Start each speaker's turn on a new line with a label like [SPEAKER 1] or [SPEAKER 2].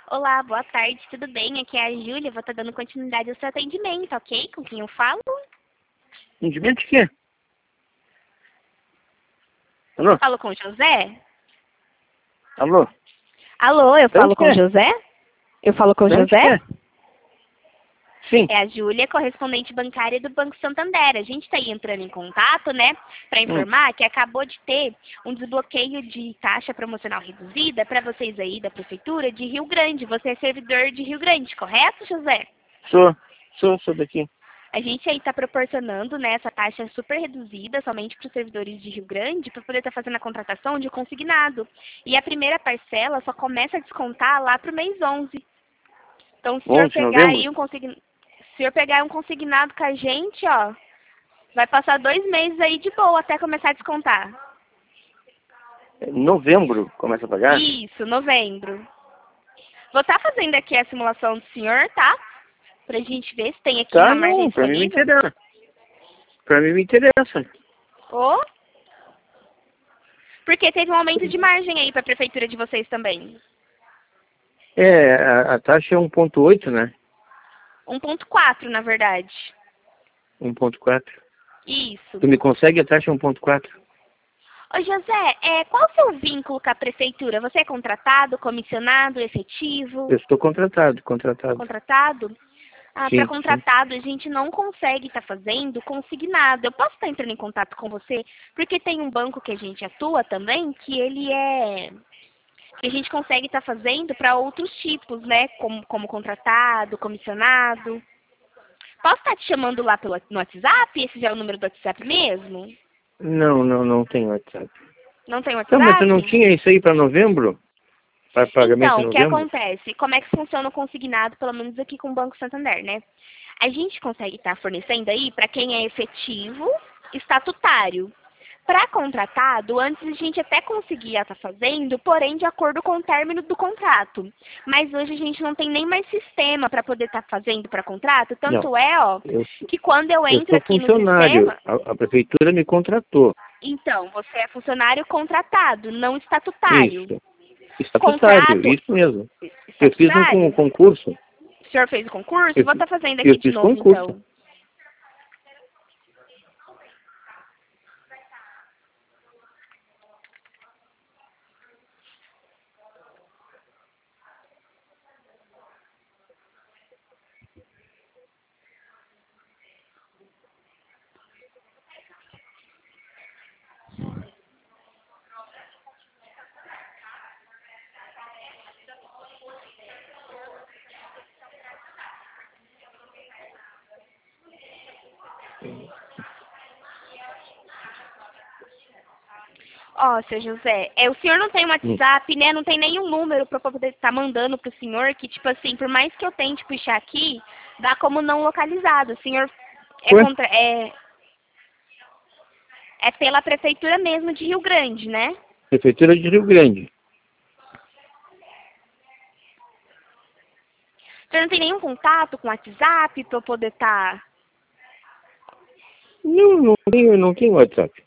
[SPEAKER 1] Olá, boa tarde, tudo bem? Aqui é a Júlia, vou estar dando continuidade ao seu atendimento, ok? Com quem eu falo?
[SPEAKER 2] Atendimento de quê? Alô?
[SPEAKER 1] Falo com o José?
[SPEAKER 2] Alô?
[SPEAKER 1] Alô, eu
[SPEAKER 2] De onde
[SPEAKER 1] falo
[SPEAKER 2] que
[SPEAKER 1] com o
[SPEAKER 2] é?
[SPEAKER 1] José? Eu falo com o
[SPEAKER 2] De onde que
[SPEAKER 1] José?
[SPEAKER 2] é? Sim.
[SPEAKER 1] É a Júlia, correspondente bancária do Banco Santander. A gente está aí entrando em contato, né, para
[SPEAKER 2] Hum.
[SPEAKER 1] informar que acabou de ter um desbloqueio de taxa promocional reduzida para vocês aí da Prefeitura de Rio Grande. Você é servidor de Rio Grande, correto, José?
[SPEAKER 2] Sou daqui.
[SPEAKER 1] A gente aí está proporcionando, né, essa taxa super reduzida somente para os servidores de Rio Grande para poder estar fazendo a contratação de consignado. E a primeira parcela só começa a descontar lá para o mês 11. Então, se o senhor
[SPEAKER 2] 11 de
[SPEAKER 1] pegar
[SPEAKER 2] novembro?
[SPEAKER 1] aí se o senhor pegar um consignado com a gente, ó, vai passar 2 meses aí de boa até começar a descontar.
[SPEAKER 2] Novembro começa a pagar?
[SPEAKER 1] Isso, novembro. Vou estar fazendo aqui a simulação do senhor, tá? Pra gente ver se tem aqui
[SPEAKER 2] Tá,
[SPEAKER 1] uma margem
[SPEAKER 2] não, pra mim me
[SPEAKER 1] disponível.
[SPEAKER 2] interessa. Pra mim me interessa.
[SPEAKER 1] Ô, porque teve um aumento de margem aí para a prefeitura de vocês também.
[SPEAKER 2] A taxa é 1,8, né?
[SPEAKER 1] 1,4, na verdade.
[SPEAKER 2] 1,4.
[SPEAKER 1] Isso.
[SPEAKER 2] Tu me consegue a taxa 1,4?
[SPEAKER 1] Ô, José, qual o seu vínculo com a prefeitura? Você é contratado, comissionado, efetivo?
[SPEAKER 2] Eu estou contratado.
[SPEAKER 1] Contratado? Ah, para
[SPEAKER 2] Sim, sim.
[SPEAKER 1] contratado a gente não consegue estar fazendo consignado. Eu posso estar entrando em contato com você? Porque tem um banco que a gente atua também, que a gente consegue estar fazendo para outros tipos, né? Como contratado, comissionado. Posso estar te chamando lá no WhatsApp? Esse já é o número do WhatsApp mesmo?
[SPEAKER 2] Não tem WhatsApp.
[SPEAKER 1] Não tem
[SPEAKER 2] Não, mas tu não
[SPEAKER 1] WhatsApp?
[SPEAKER 2] tinha isso aí pra novembro? Para pagamento
[SPEAKER 1] Então,
[SPEAKER 2] em
[SPEAKER 1] o que
[SPEAKER 2] novembro?
[SPEAKER 1] acontece? Como é que funciona o consignado, pelo menos aqui com o Banco Santander, né? A gente consegue estar fornecendo aí para quem é efetivo, estatutário. Para contratado, antes a gente até conseguia estar fazendo, porém de acordo com o término do contrato. Mas hoje a gente não tem nem mais sistema para poder estar fazendo para contrato.
[SPEAKER 2] Não.
[SPEAKER 1] Tanto é, ó,
[SPEAKER 2] Eu,
[SPEAKER 1] que quando eu
[SPEAKER 2] eu
[SPEAKER 1] entro
[SPEAKER 2] sou
[SPEAKER 1] aqui no
[SPEAKER 2] funcionário.
[SPEAKER 1] sistema,
[SPEAKER 2] A prefeitura me contratou.
[SPEAKER 1] então, você é funcionário contratado, não estatutário.
[SPEAKER 2] Isso. Estatutário,
[SPEAKER 1] Contrato
[SPEAKER 2] isso mesmo. Eu fiz um
[SPEAKER 1] estatutário?
[SPEAKER 2] concurso.
[SPEAKER 1] O senhor fez o concurso?
[SPEAKER 2] Eu,
[SPEAKER 1] Vou estar fazendo
[SPEAKER 2] eu
[SPEAKER 1] aqui de
[SPEAKER 2] fiz
[SPEAKER 1] novo,
[SPEAKER 2] concurso.
[SPEAKER 1] então. Ó, seu José, o senhor não tem um
[SPEAKER 2] Hum.
[SPEAKER 1] WhatsApp, né? Não tem nenhum número para poder estar mandando pro senhor, que, tipo assim, por mais que eu tente puxar aqui, dá como não localizado. O senhor
[SPEAKER 2] Ué?
[SPEAKER 1] é pela prefeitura mesmo de Rio Grande, né?
[SPEAKER 2] Prefeitura de Rio Grande.
[SPEAKER 1] O senhor não tem nenhum contato com o WhatsApp para eu poder estar...
[SPEAKER 2] Não tenho WhatsApp.